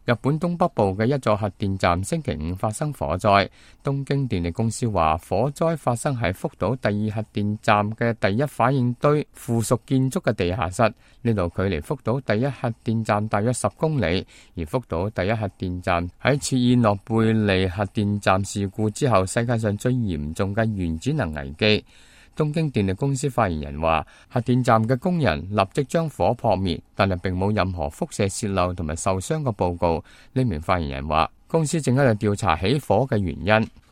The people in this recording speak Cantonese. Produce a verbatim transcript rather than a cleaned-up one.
日本東北部嘅一座核電站星期五發生火災。東京電力公司話，火災發生喺福島第二核電站嘅第一反應堆附屬建築嘅地下室，呢度距離福島第一核電站大約十公里。而福島第一核電站喺切爾諾貝利核電站事故之後，世界上最嚴重嘅原子能危機。東京電力公司發言人話，核電站嘅工人立即將火撲滅，但係並冇任何輻射洩漏同埋受傷嘅報告。呢名發言人話，公司正喺度調查起火嘅原因。